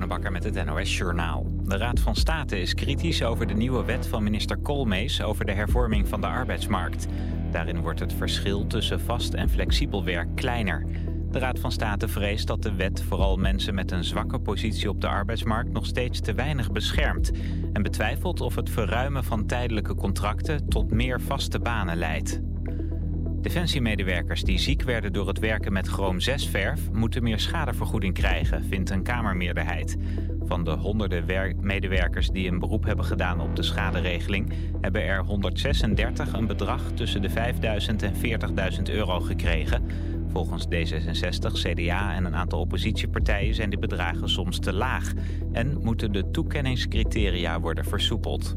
Bonenbakker met het NOS Journaal. De Raad van State is kritisch over de nieuwe wet van minister Koolmees over de hervorming van de arbeidsmarkt. Daarin wordt het verschil tussen vast en flexibel werk kleiner. De Raad van State vreest dat de wet vooral mensen met een zwakke positie op de arbeidsmarkt nog steeds te weinig beschermt. En betwijfelt of het verruimen van tijdelijke contracten tot meer vaste banen leidt. Defensiemedewerkers die ziek werden door het werken met chroom 6-verf... moeten meer schadevergoeding krijgen, vindt een Kamermeerderheid. Van de honderden medewerkers die een beroep hebben gedaan op de schaderegeling... hebben er 136 een bedrag tussen de 5.000 en 40.000 euro gekregen. Volgens D66, CDA en een aantal oppositiepartijen zijn die bedragen soms te laag... en moeten de toekenningscriteria worden versoepeld.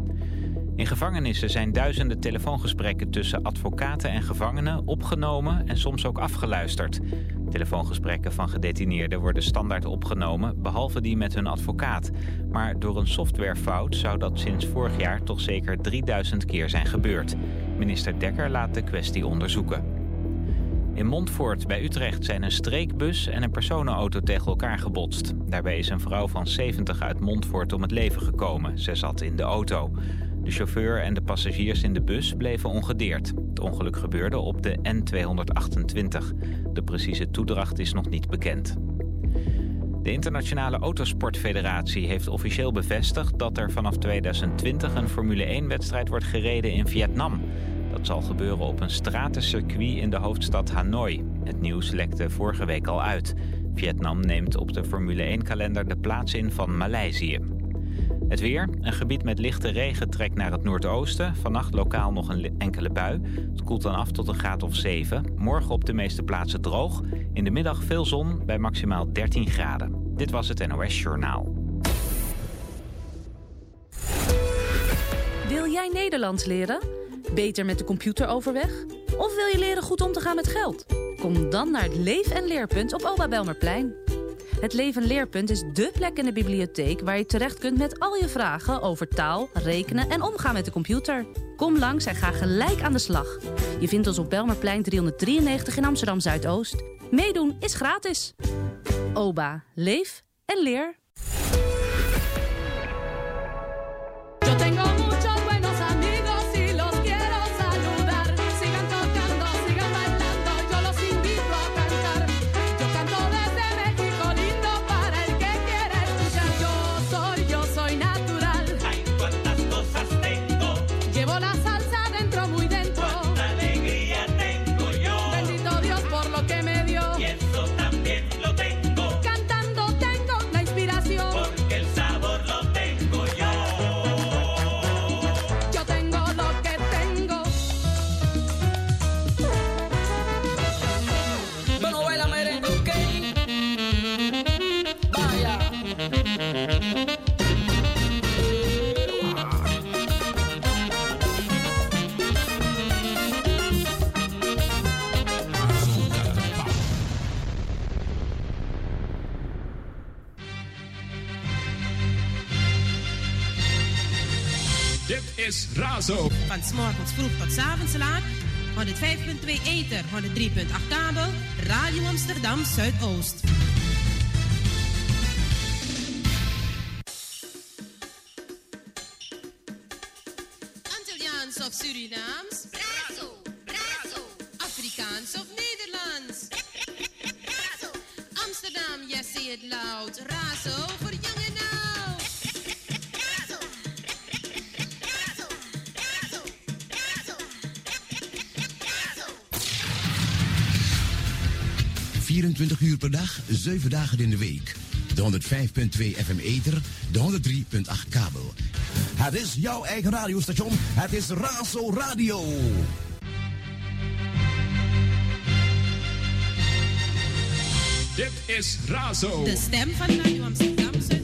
In gevangenissen zijn duizenden telefoongesprekken tussen advocaten en gevangenen opgenomen en soms ook afgeluisterd. Telefoongesprekken van gedetineerden worden standaard opgenomen, behalve die met hun advocaat. Maar door een softwarefout zou dat sinds vorig jaar toch zeker 3000 keer zijn gebeurd. Minister Dekker laat de kwestie onderzoeken. In Montfoort bij Utrecht zijn een streekbus en een personenauto tegen elkaar gebotst. Daarbij is een vrouw van 70 uit Montfoort om het leven gekomen. Ze zat in de auto. De chauffeur en de passagiers in de bus bleven ongedeerd. Het ongeluk gebeurde op de N228. De precieze toedracht is nog niet bekend. De Internationale Autosportfederatie heeft officieel bevestigd dat er vanaf 2020 een Formule 1-wedstrijd wordt gereden in Vietnam. Dat zal gebeuren op een stratencircuit in de hoofdstad Hanoi. Het nieuws lekte vorige week al uit. Vietnam neemt op de Formule 1-kalender de plaats in van Maleisië. Het weer. Een gebied met lichte regen trekt naar het noordoosten. Vannacht lokaal nog een enkele bui. Het koelt dan af tot een graad of 7. Morgen op de meeste plaatsen droog. In de middag veel zon bij maximaal 13 graden. Dit was het NOS Journaal. Wil jij Nederlands leren? Beter met de computer overweg? Of wil je leren goed om te gaan met geld? Kom dan naar het Leef- en Leerpunt op Oba Belmerplein. Het Leef- en Leerpunt is dé plek in de bibliotheek waar je terecht kunt met al je vragen over taal, rekenen en omgaan met de computer. Kom langs en ga gelijk aan de slag. Je vindt ons op Belmerplein 393 in Amsterdam-Zuidoost. Meedoen is gratis. Oba, leef en leer. Yo tengo muchos buenos amigos y los quiero saludar. Sigan tocando, sigan bailando, yo los invito a cantar. Yo canto desde México lindo para el que quiera escuchar. Yo soy natural. Ay, cuántas cosas tengo. Llevo la salsa dentro, muy dentro. Cuánta alegría tengo yo. Bendito Dios por lo que me dio. Y eso también lo tengo. Cantando tengo la inspiración. Porque el sabor lo tengo yo. Yo tengo lo que tengo. Bueno, baila merengue, ok. Vaya. Dit is Razo. Van 's morgens vroeg tot 's avonds laat. 105.2 ether, 103.8 kabel. Radio Amsterdam Zuidoost. Antilliaans of Surinaams? Brazo, brazo, Afrikaans of Nederlands? brazo, Amsterdam, yes, say it loud. Razo voor jong en oud. brazo, brazo, brazo, brazo, brazo. 24 uur per dag, 7 dagen in de week. De 105.2 FM ether, de 103.8 kabel. Het is jouw eigen radiostation. Het is Razo Radio. Dit is Razo. De stem van Radio Amsterdam Zuidoost.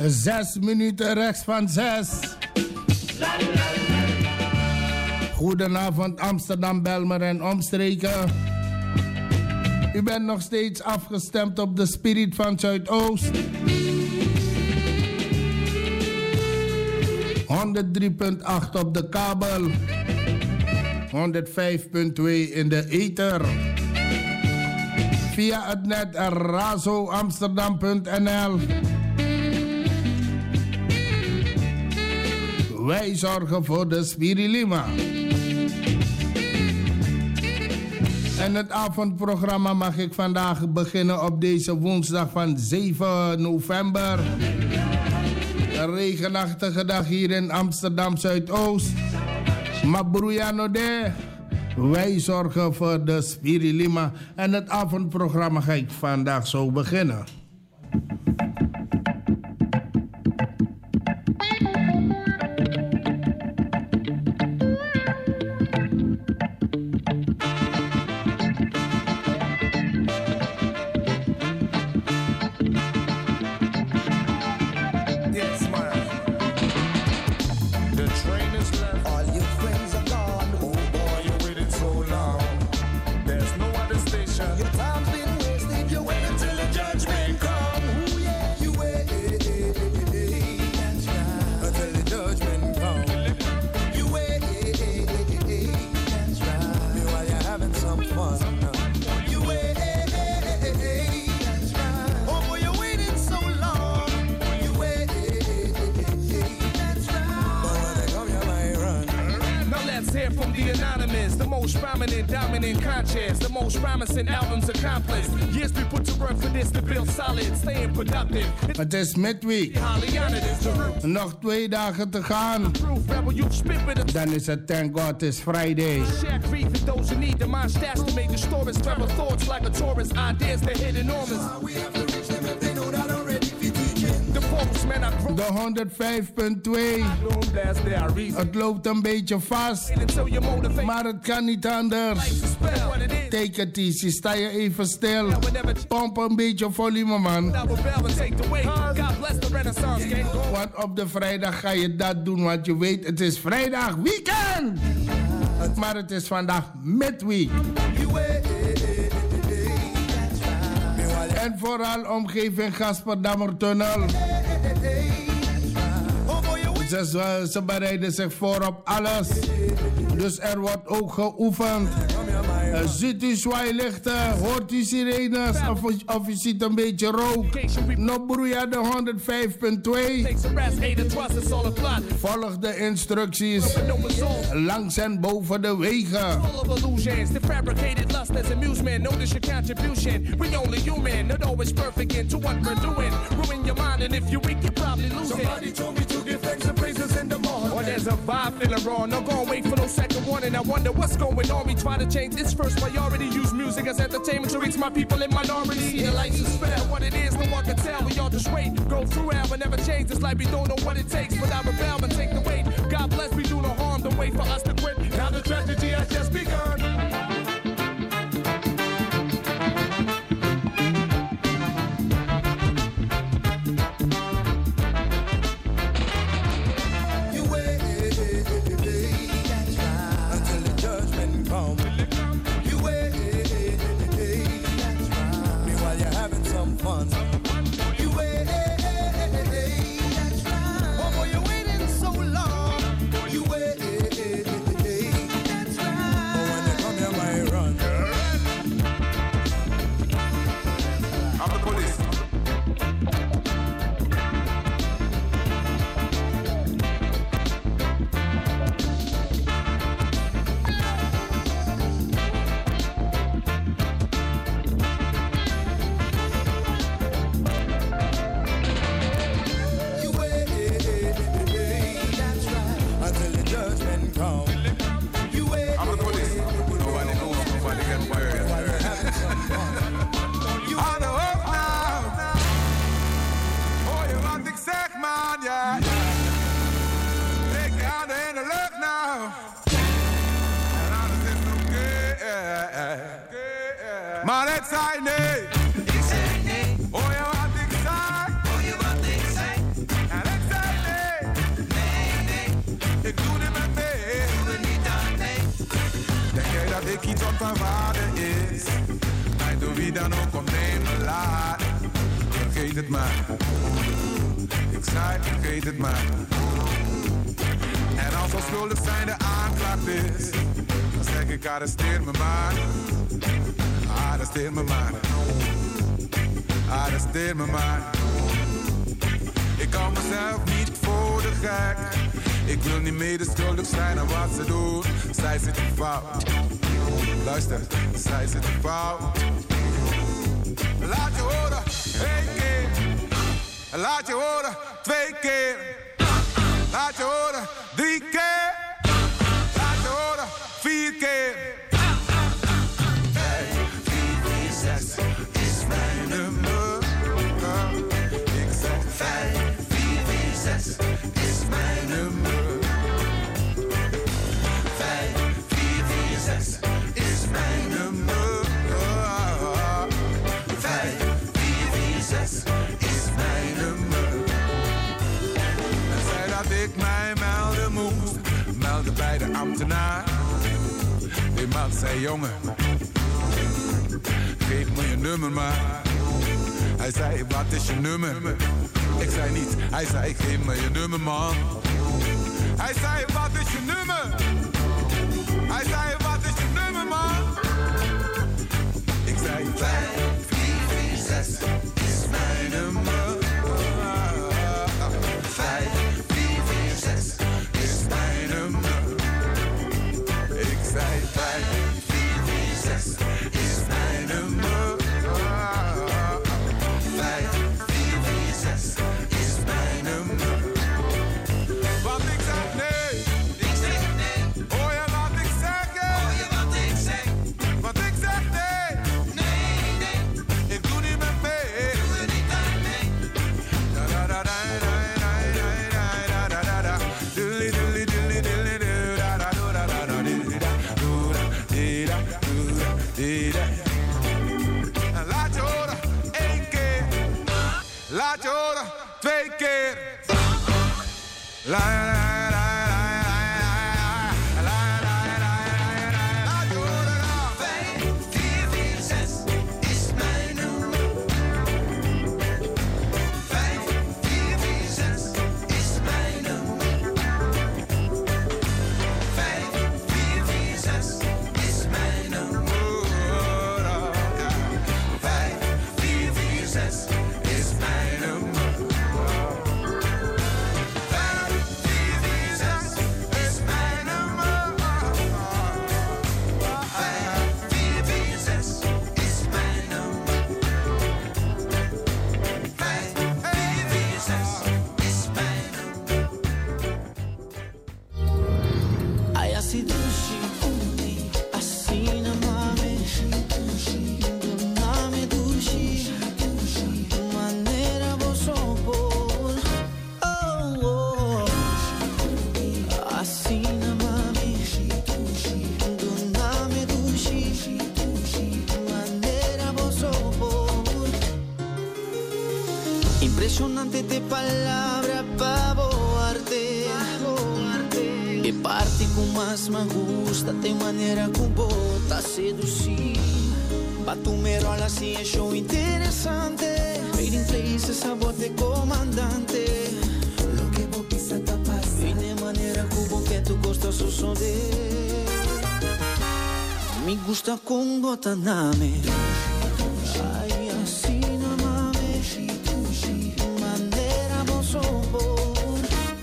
6 minuten rechts van 6. Goedenavond Amsterdam, Belmer en omstreken. U bent nog steeds afgestemd op de Spirit van Zuidoost. 103.8 op de kabel. 105.2 in de ether. Via het net razoamsterdam.nl. Wij zorgen voor de Spirilima. En het avondprogramma mag ik vandaag beginnen op deze woensdag van 7 november. Een regenachtige dag hier in Amsterdam Zuidoost. Maar broeiano de. Wij zorgen voor de Spirilima. En het avondprogramma ga ik vandaag zo beginnen. Het is midweek. Nog 2 dagen te gaan. Dan is het Thank God It's Friday. De 105.2. Het loopt een beetje vast. Maar het kan niet anders. Take it easy. Sta je even stil. Pomp een beetje volume, man. Want op de vrijdag ga je dat doen. Want je weet, het is vrijdag weekend. Maar het is vandaag midweek. En vooral omgeving Gasperdammertunnel. Ze bereiden zich voor op alles. Dus er wordt ook geoefend. Ziet u zwaailichten, hoort u sirenes of u ziet een beetje rook. No broeia de 105.2. Volg de instructies. Langs en boven de wegen. Or there's a vibe feeling wrong. No gon' wait for no second warning. I wonder what's going on. We try to change this first priority. Use music as entertainment to reach my people in minority. See the lights is spell. What it is, no one can tell. We all just wait. Go through hell, but never change this life. We don't know what it takes, but I rebel and take the weight. God bless, we do no harm. Don't wait for us to quit. Now the tragedy has just begun. Maar het zei nee. Ik zei nee. Hoor je wat ik zei? Hoor je wat ik zei? van waarde is. Mij door wie dan ook om neem me laat. Vergeet het maar. Ik zei vergeet het maar. En als onschuldig zijn de aanklacht is, dan zeg ik arresteer me maar. Arresteer me maar. Arresteer me maar. Ik hou mezelf niet voor de gek. Ik wil niet medeschuldig zijn aan wat ze doen. Zij zit in fout. Luister, zij zit in fout. Laat je horen, 1 keer. Laat je horen, 2 keer. Laat je horen, 3 keer. Laat je horen, 4 keer. 5, 4, 3, 6 is mijn nummer. Ik zeg 5, 4, 3, 6 is mijn nummer. 5, 4, 3, 6 is mijn nummer. 5, 4, 3, 6 is mijn nummer. En zei dat ik mij melden moest, melden bij de ambtenaar. Die man zei jongen, geef me je nummer maar. Hij zei wat is je nummer? Ik zei niet, hij zei geef me je nummer man. Hij zei wat is je nummer? Hij zei wat is je nummer man? Ik zei 5, 4, 3, 6 is mijn nummer. 5, 4, 3, 6 is mijn nummer. Ik zei 5, 4, 3, 6 is mijn nummer. 5, 4, 3, 6 is mijn nummer. Want ik zeg nee. Ik zeg nee. Hoor je wat ik zeg? Hoor je wat ik zeg? Want ik zeg nee. Nee, nee. Ik doe niet meer mee. Ik doe er niet aan mee. Da da da da da da da da da da. Dilly dilly dilly dilly dilly da da da da da dilly da do da di da. En laat je horen 1 keer. Laat je horen 2 keer. La la la. Impresionante de palabra pa' boarte. Que parte com mais me gusta, tem maneira com bota seduzir. Pa' tu me rola assim é show interessante. Trading places, sabote comandante. Lo que vos pisa tá passando. E de maneira como que tu gostoso som de. Me gusta com gota name. Ai, assim na mame. Maneira vos sopor.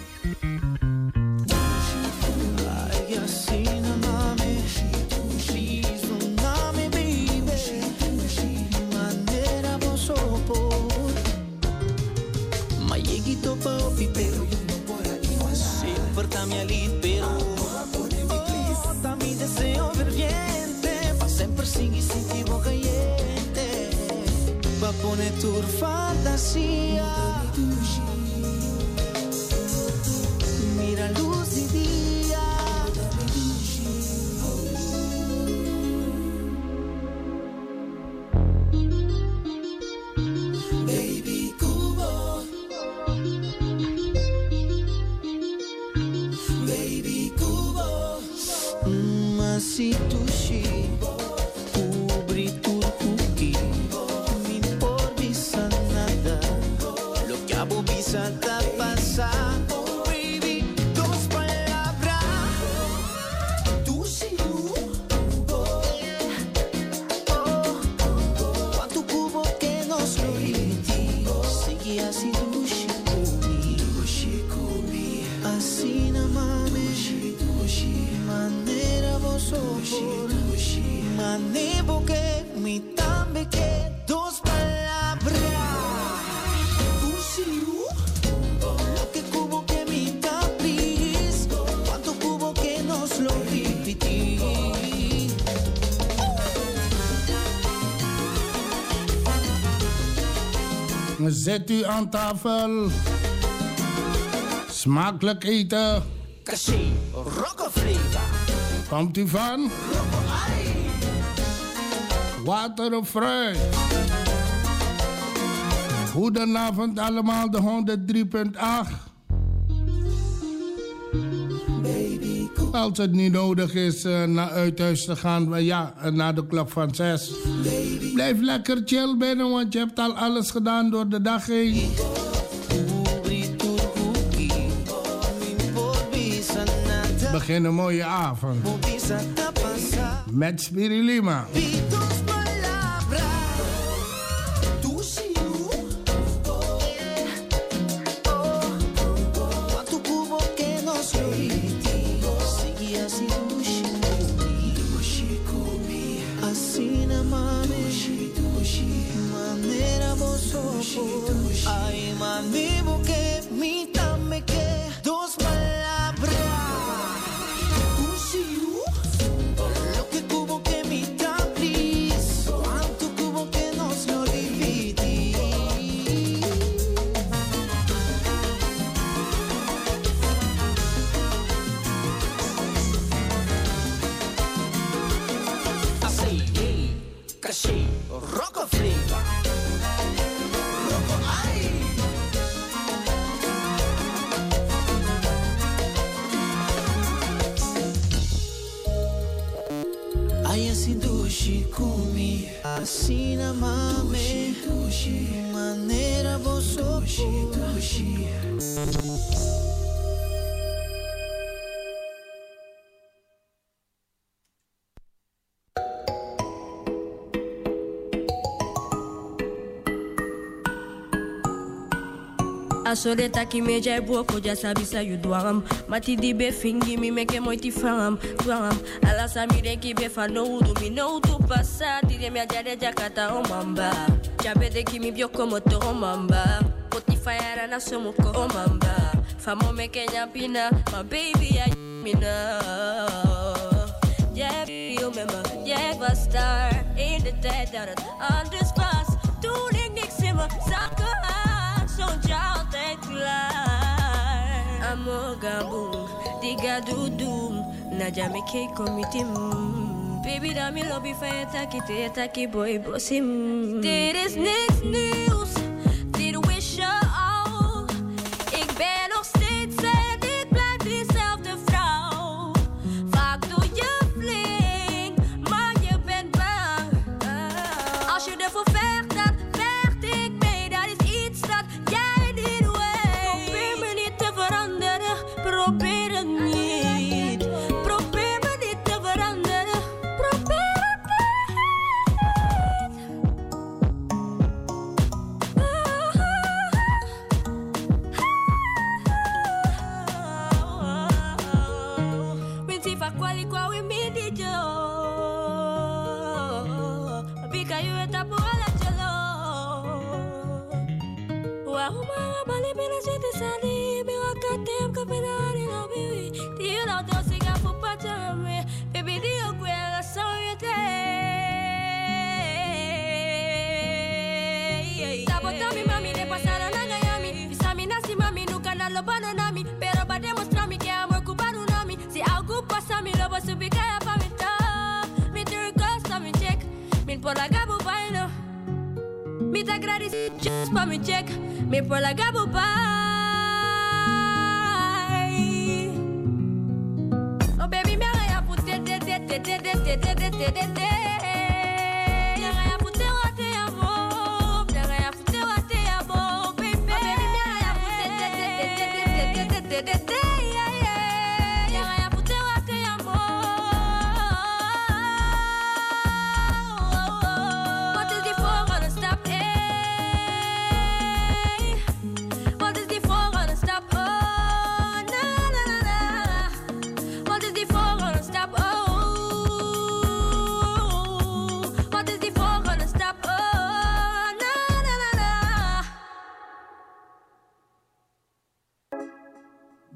Ai, assim na mame. Please don't name baby. Maneira vos sopor. Mayegito pa opipero. Sempre tá me ali pero. Oh, tá me deseo ferviente. Pa sempre seguir sentir boca caliente. Pa poner tu fantasia. Mira luz de dia. Baby Cubo. Baby Cubo. Masitushi. mami, manera vos por, mane porque mi tambe que dos palabras. Lo que cubo que mi tapis, cuánto cubo que nos lo repetí. Zet u aan tafel. Smakelijk eten. Caché, rockefreva. Komt u van? Water of fruit. Goedenavond allemaal, de 103.8. Als het niet nodig is naar uithuis te gaan, ja, na de klok van 6. Blijf lekker chill binnen, want je hebt al alles gedaan door de dag heen. Begin een mooie avond. Met Spirilima. Ay, mami, porque mi tambe que dos palabras. Lo que cubo que mi tapis, cuánto cubo que nos lo dividí. Así, caché, rockefreva. Kumi, asina mame, manera vos Asoleta ki me jai boko ja sabi sa yu dwam. Mati di be fingi mi meke moiti fam. Ala sa mi den ki be fa no udu mi no udu pasa. Dire mi ajade jakata o mamba. Jabe de ki mi bioko moto o mamba. Poti fire na somoko o mamba. Famo meke nyapina, my baby I mina. Yeah, you remember, yeah, was star in the tijd dat het anders was. Toen ik niks in mijn zakken had, stond je altijd klaar. Amogaboom, diga doedoem, naja me kei komitim. Baby, dat me lobby van je taki boy bosim. Dit is niks nieuws, dit wist je al. Ik ben nog steeds en ik blijf diezelfde vrouw. Vaak doe je flink, maar je bent bang. Als je ervoor vecht, dan vecht ik mee. Dat is iets dat jij niet weet. Probeer me niet te veranderen, probeer het niet. Probeer me niet te veranderen, probeer het niet. Minti fa quali qua we mi di jo. Bika you eta po ala chalo. Wa huma bali bina sete sali be wa katem ka penari no bibi. Ti you know don't sing up for patame. Baby di o kwela so you day. Sabotami mami de pasara na gayami. Bisami nasi mami nuka na lobana nami. Pero ba demonstrami que amor cubano nami. Si algo pasa mi lobo subikaya pa mi top. Mi turcosta mi check. Min por la gabo baino. Mi ta gratis just pa mi check. Mi por la gabo bye. Oh baby me agaya putte de. Me agaya putte wate amo. Me agaya putte wate amo baby. Oh baby me agaya putte de. Me agaya putte wate amo. What is the for gonna stop? What is the for gonna stop? Oh na na na na.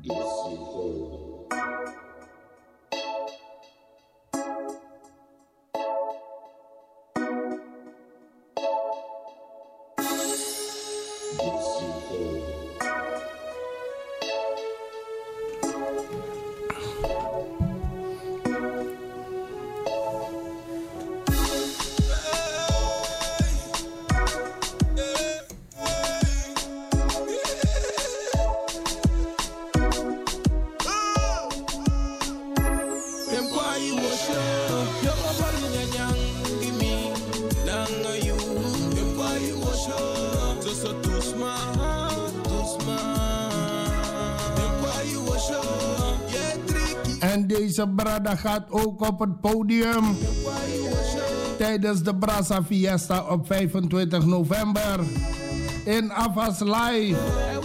En deze brada gaat ook op het podium tijdens de Brasa Fiesta op 25 november in Avas Live.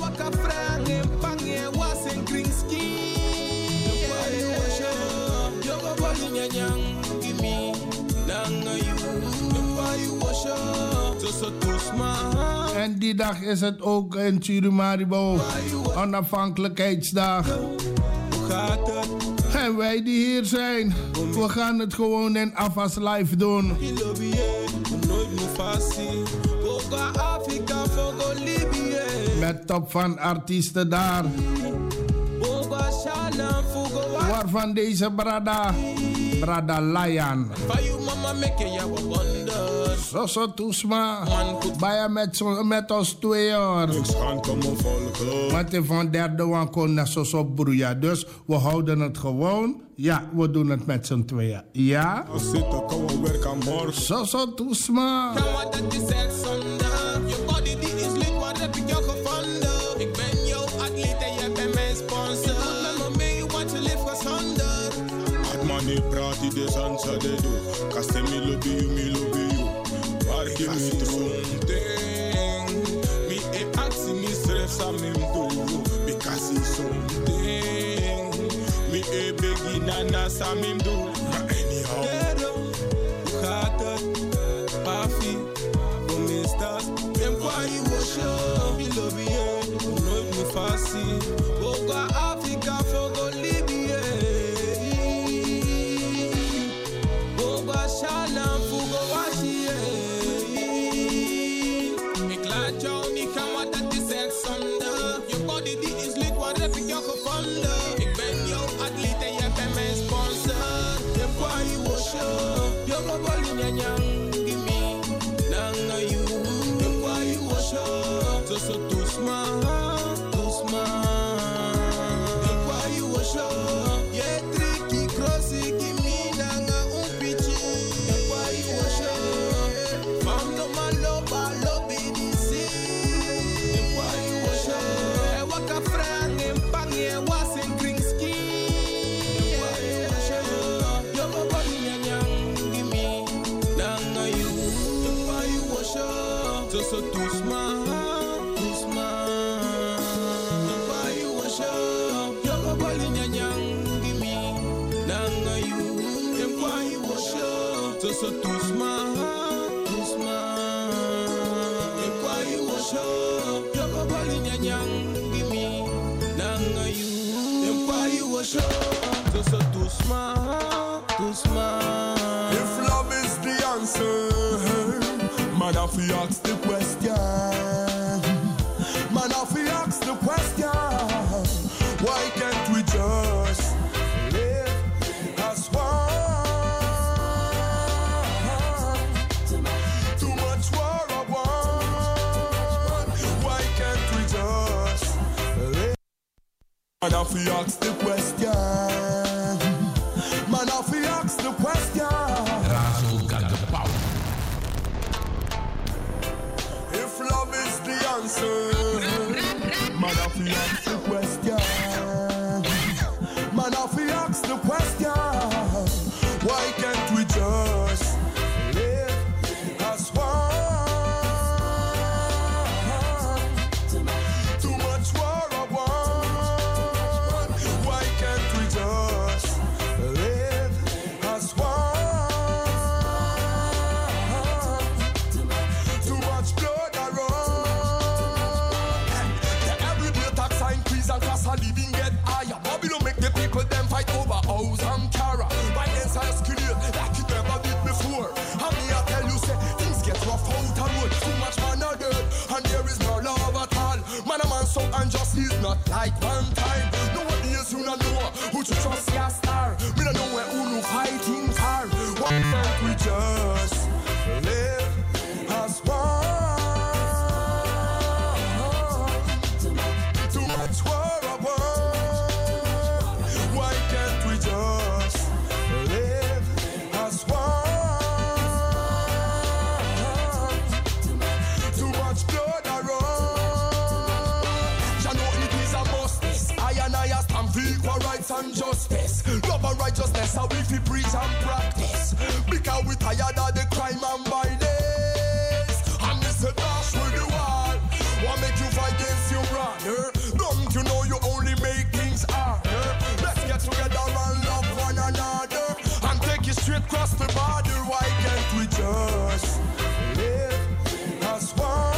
En die dag is het ook in Surumaribo, onafhankelijkheidsdag. En wij die hier zijn, we gaan het gewoon in Avas Live doen. Met top van artiesten daar. Waarvan deze Brada Lion. Soso Toesma. Baya met ons 2 jaar. Want de van derde wan kon naar Soso Broeia. Dus we houden het gewoon. Ja, we doen het met z'n 2. Ja? Soso Toesma. Ik ben jouw atleet en jij bent mijn sponsor. Met me mee, want je leeft gezonder. Money praat die de sansa de do. Kaste mi lobby you. Waar je me something. Mi e aksi mi stref sa mim do. Because it's something. Mi e begi nana sa mim do. Maar anyhow. Hoe gaat het? Pafi. Kom is dat? Mem kwa je was yo. Mi lobby you. Nooit me fasi. Boga Afrika fogo Libya. Shalam fugo washi. Ik laat jou niet gaan, want dat is echt zonde. Je body die is lit, wat heb ik jou gevonden? Ik ben jouw atleet en jij bent mijn sponsor. Je boy was show, je body nyanyang gimme, nanga you. Je boy was show, so toesma. Je boy was show, je tricky crossy gimme. So toesma. Why you wash up? Your body nyanyang gimme. Nanga you. Why you wash up? So toesma. Why you wash up? Your body nyanyang gimme. Nanga you. Why you wash up? So toesma. If love is the answer, man, if you ask the question, why can't we just live as one? Too much war of one. Why can't we just live? Man, if you ask the question, Razo got the power. If love is the answer, man, if you ask the question, why can't we just live as one? Too much war of one. Why can't we just live as one? Too much blood around. The everyday tax sign living get higher. Babylon make the people them fight over house and cara. Violence escalate like it never did before. And me I tell you say things get rough out and road. Too much man are dead and there is no love at all. Man a man so unjust is not like one time. Nowadays you don't know who to trust your star. Me don't know where who no fighting for. Why can't we just live as one? Too much war of war. Why can't we just live as one? Too much blood around. You know it is a must. I stand for equal rights and justice. Love and righteousness, how we fi preach and practice. Because we tired of the crime and violence. And this a dash with the wall. What make you fight against your brother? Don't you know you only make things harder? Let's get together and love one another. And take it straight across the border. Why can't we just live as one?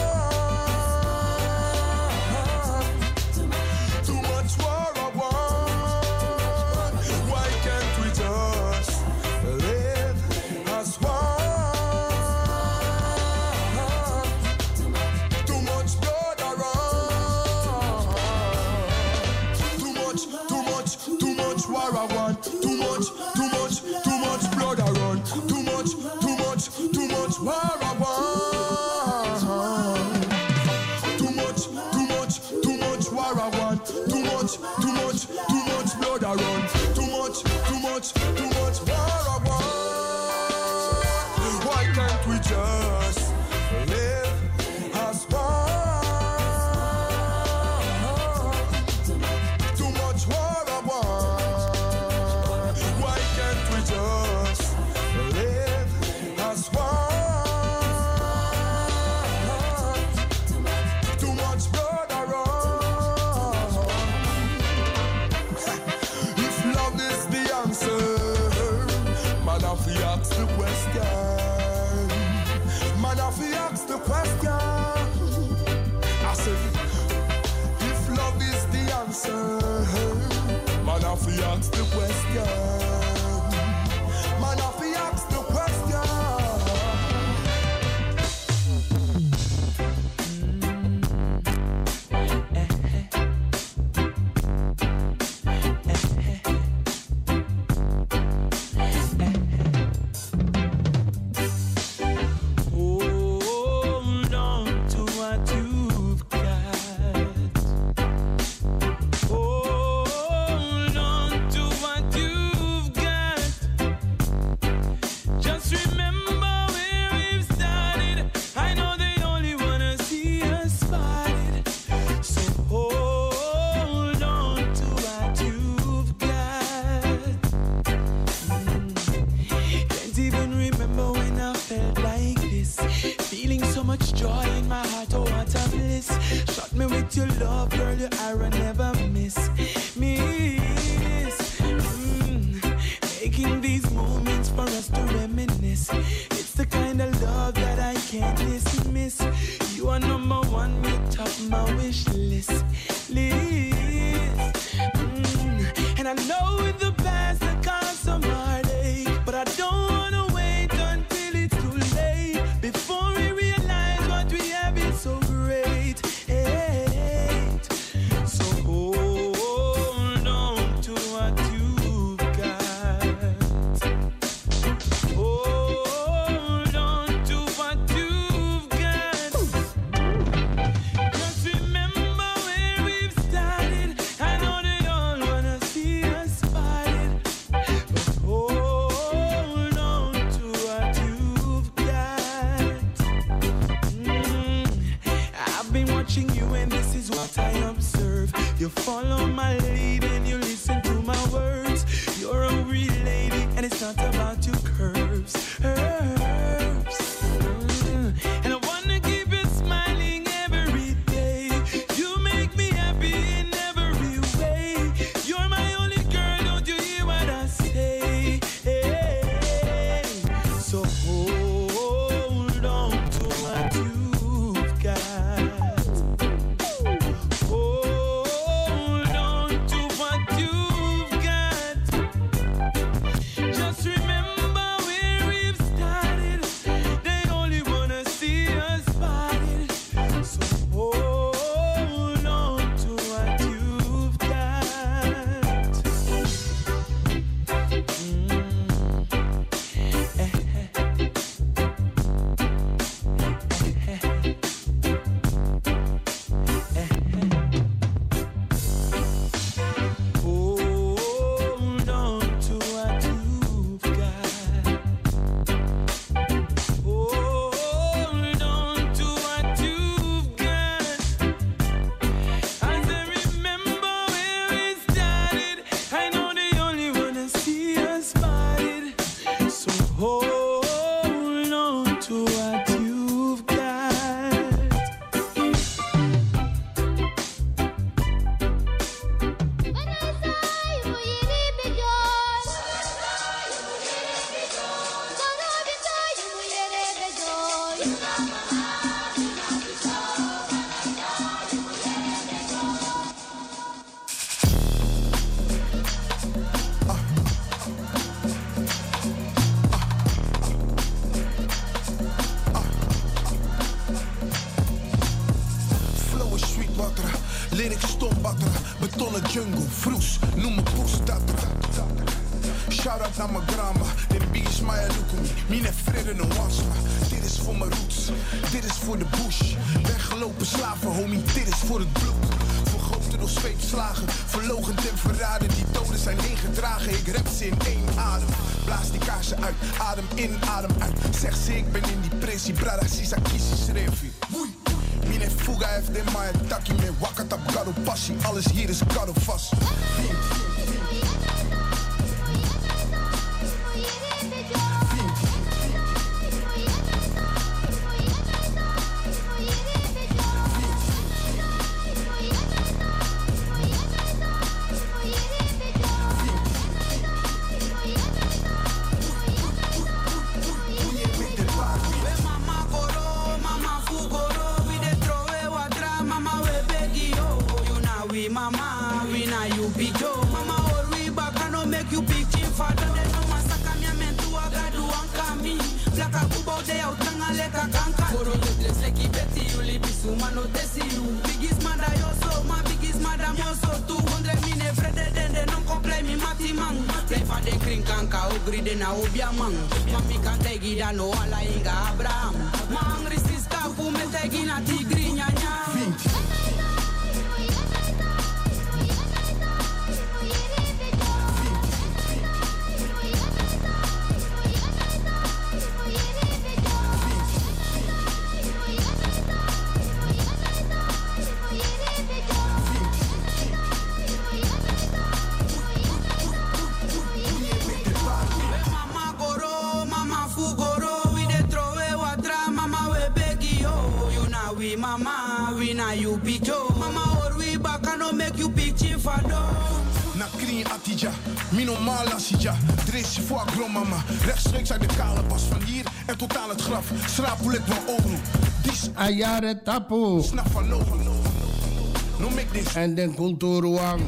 Too much war of one. Why can't we just live as one? Too much blood around. Too much war around. Too much blood around. Too much war around. Too much war around. Too much blood around. Too much war around. Why can't we just live as one? Too much war around. Why can't we just live as one? Too much blood around. If love is the answer, man, if he asks the question, man, if he asks the question, I say, if love is the answer, man, if he asks the question, man, if he asks the question. Hold on to what you've got. Hold on to what you've got. Just remember where we've started. I know they only wanna see us spotted. So hold on to what you've got. Can't even remember when I felt like this. Feeling so much joy in my heart, oh what a bliss. Shot me with your love, girl, your arrow never miss. Making these moments for us to reminisce. It's the kind of love that I can't dismiss. You are number one, you top my wish list. And I know in the past that caused some heartache, but I don't wanna wait until it's too late. Before we realize what we have is so great. So hold on to what you've got. Hold on to what you've got. Just remember where we've started. I know they all wanna see us spotted, but hold on to what you've got. I've been watching you and this is what I observe. You follow my lead and you listen to my words. You're a real lady and it's not about your curves. And I wanna keep you smiling every day. You make me happy in every way. You're my only girl, don't you hear what I say? So hold on to what you've got. Hold on volle jungle, vroes, noem me poes, dat. Shout-out naar mijn grandma, de biggest Maya Lukumi. Mine vrede no wasma. Dit is voor mijn roots, dit is voor de bush. Weggelopen slaven, homie, dit is voor het bloed. Vergoten door zweepslagen, verloochend en verraden. Die doden zijn ingedragen, ik rap ze in één adem. Blaas die kaarsen uit, adem in, adem uit. Zeg ze, ik ben in die pressie, brada, sisa, kisi, schreefie. Mine fuga heeft de Maya taki, me wakatap, gado passie. Alles hier is gado vast. Mama, we na you big yo. Mama, or we back and no make you big chief. Father, they no masaka mi amentu agadu ankami. Black a kubo de out tanga leka kanka. Foro le bless leki beti you libi suma no tesi you. Biggest mother yo so, my biggest madam yo so. 200 mine frede den de non complain mi mati man. Play for the kring kanka ogri de na obia man. Mami kan tegi da no ala inga Abraham. Ma angry sister fu me tegi na tigri nyanya. Mama, we na you big yo. Mama, or we back and no make you big chief ado. Na kring atija, mino mala sija. Dresje voor agromama, rechtstreeks uit de kale pas. Van hier en tot aan het graf. Schrapulet van oru. Ayare tapu. En den kulturuang.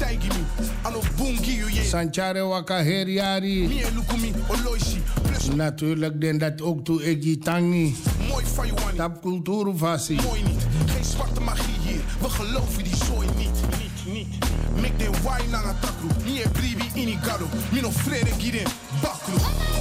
Sanchare waka heriari. Natuurlijk den dat ook toe egitangi. Tap cultuurvasie. Mooi niet, geen zwarte magie hier. We geloven die zooi niet. Make the wine na atakru. Mie bribi inigado. Mino frere giren bakru.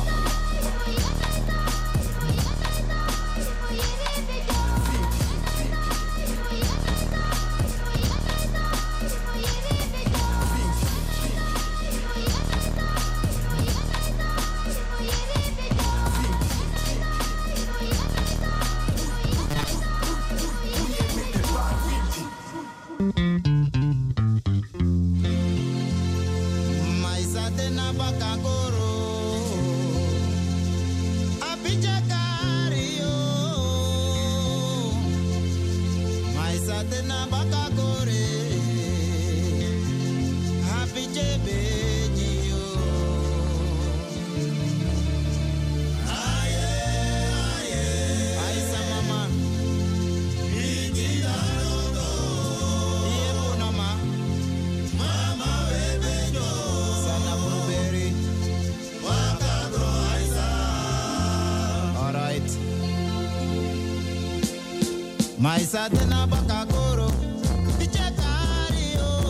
Mais atena bakakoro pichakario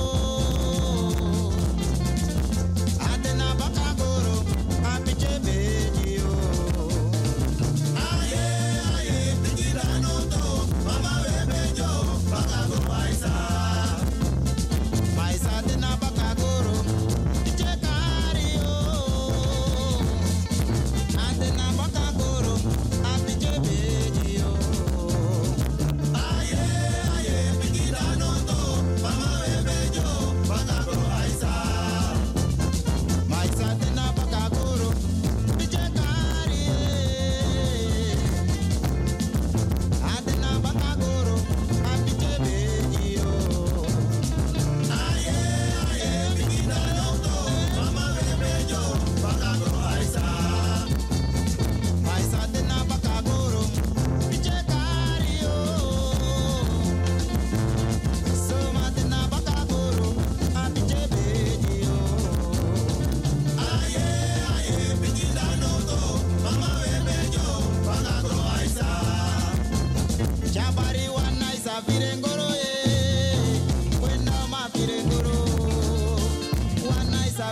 atena bakakoro apiche bedio aye aye pikirano to mama bebejo bakakoro aisa mais atena bakakoro pichakario atena bakakoro apiche bedio aye aye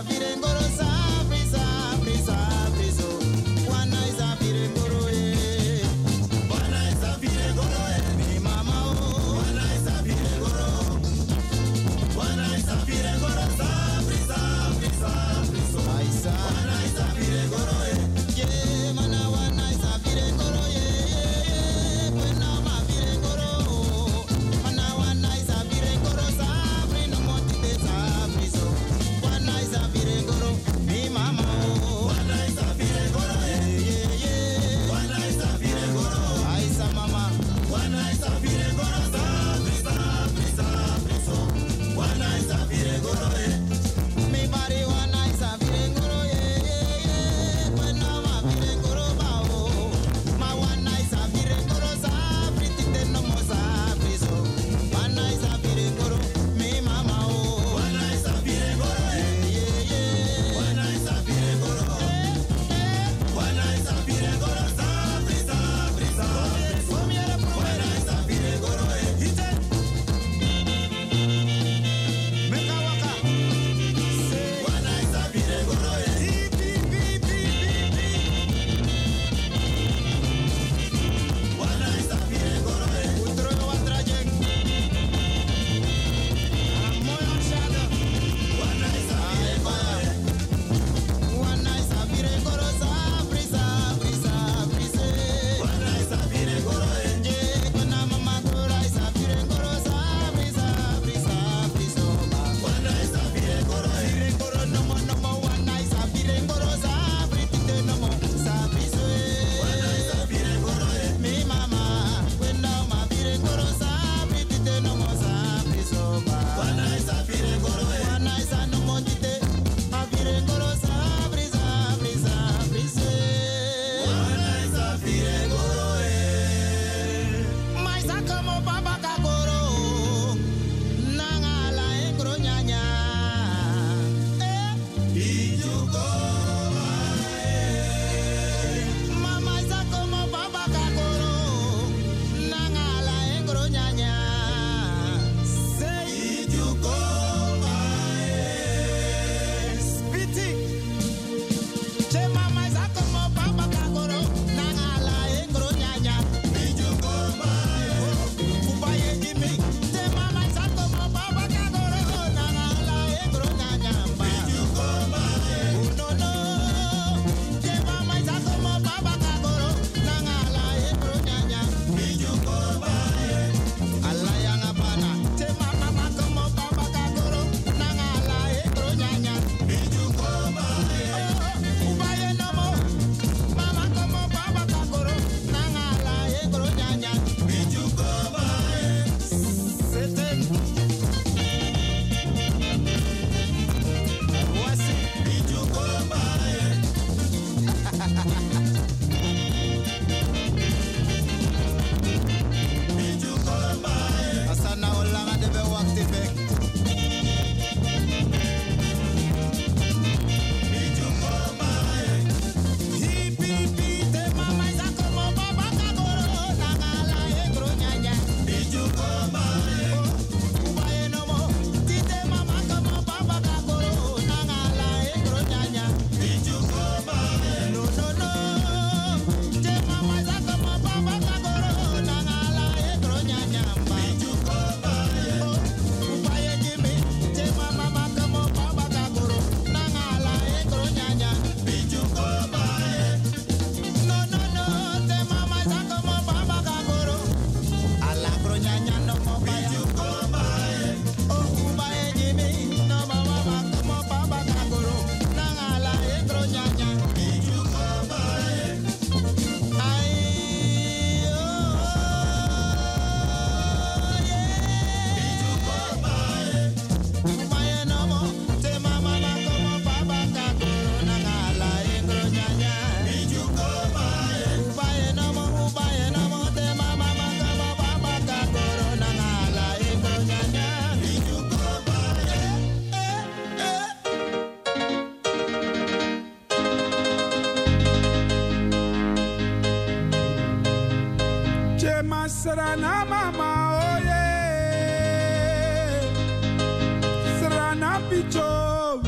Sarana mama oye Sarana picho Namo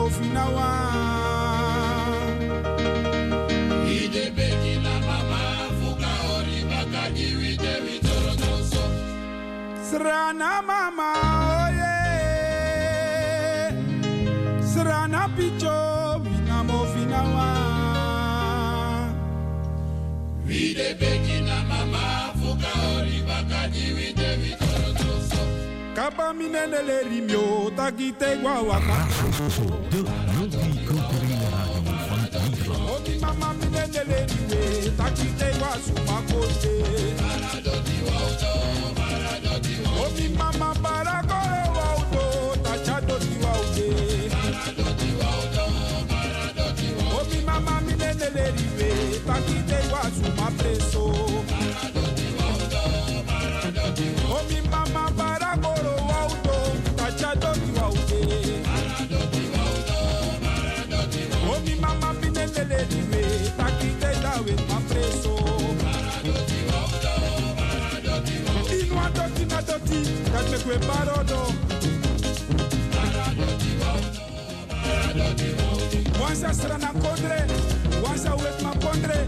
mofinawa. Ide beki na mama fuka ori bakagi wite vitoro toso. Srana mama oye, srana picho vina mofinawa. Ide beki na mama fuka ori bakagi wite vitoro toso. Kapa minenele rimio takite guawaka. De multiculturele radio van Nederland. Omi mama minenele rime takite guasumakote. Omi mama barakore waudo tachado tiwaude. Omi mama minenele rime takite guasumapreso. Omi mama barakore waudo tachado tiwaude. Omi mama minenele rime takite dawe mapreso. Inwa doti na doti, dat me kwe parodo. Wansa strana kondre, wansa wet ma kondre.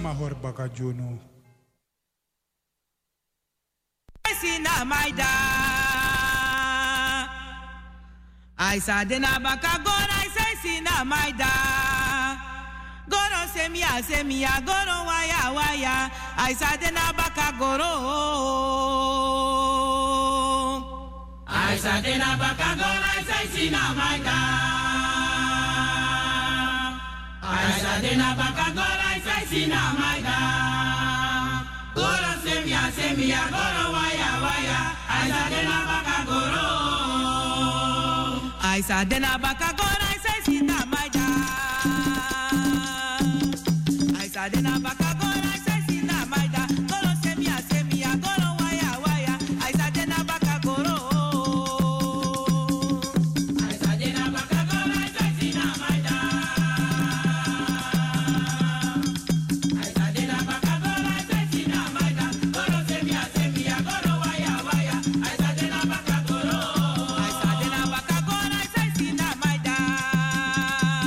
mahor baka Juno. Sina maida I sa de na baka gora I say sina maida Goro semia goro waya I sa de na baka goro I sa de na baka gora I say sina maida I sa de na baka gora I say sina maida Goro semia goro waya I sa de na baka goro I sa de na baka gora I say sina maida I sa de na baka gora I say sina maida Goro semia goro waya I sa de na baka goro I sa de na baka gora I say sina maida I sa de na baka gora I say sina maida Goro semia goro waya I sa de na baka goro I sa de na baka gora I say sina maida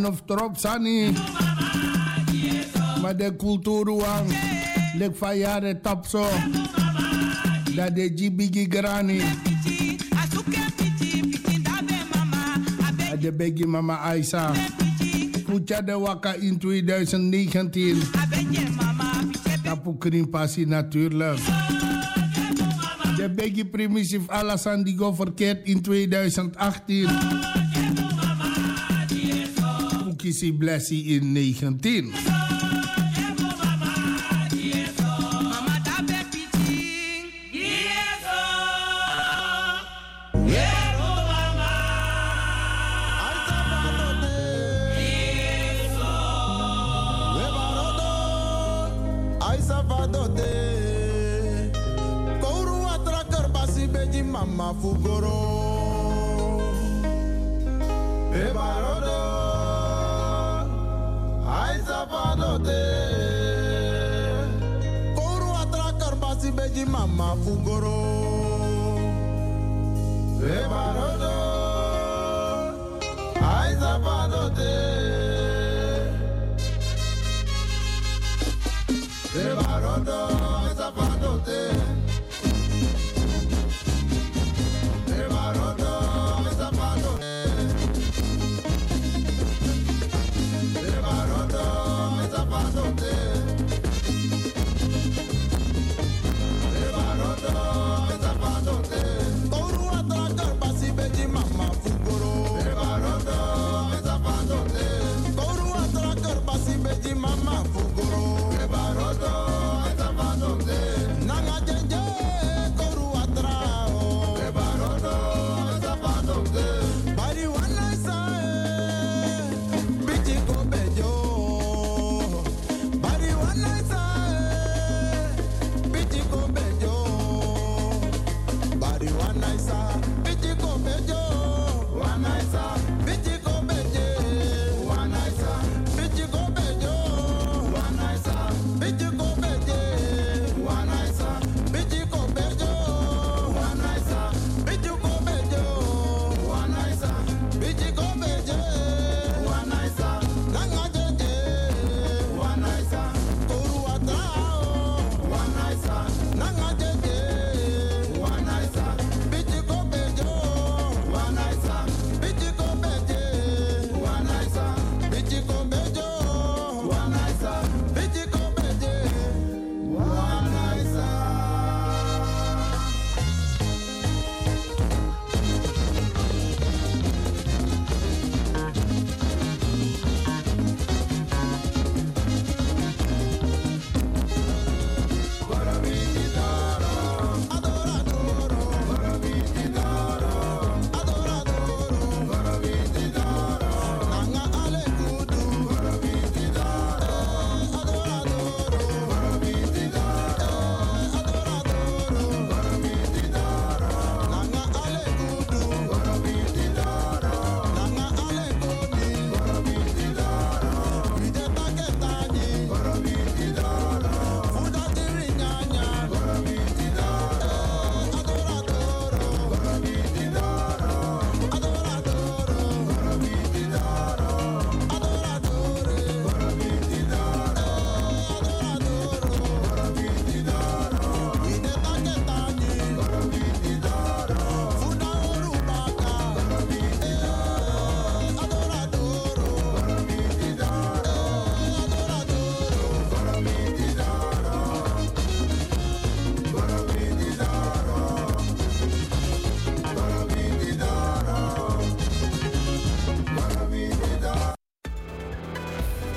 of trop sani. Maar de cultuurwang. Lek van jaren tapso. Dat de jibigi grani. De begi mama Aisa. Kucha de waka in 2019. Tapu krim passie natuurlijk. De begi primitief Alasan die go verkeerd in 2018. Kisi Blessie in 19. Mama Fugoro Ebarodo Ay Zapadote Kouru atrakar basi beji Mama Fugoro Ebarodo Ay Zapadote Ebarodo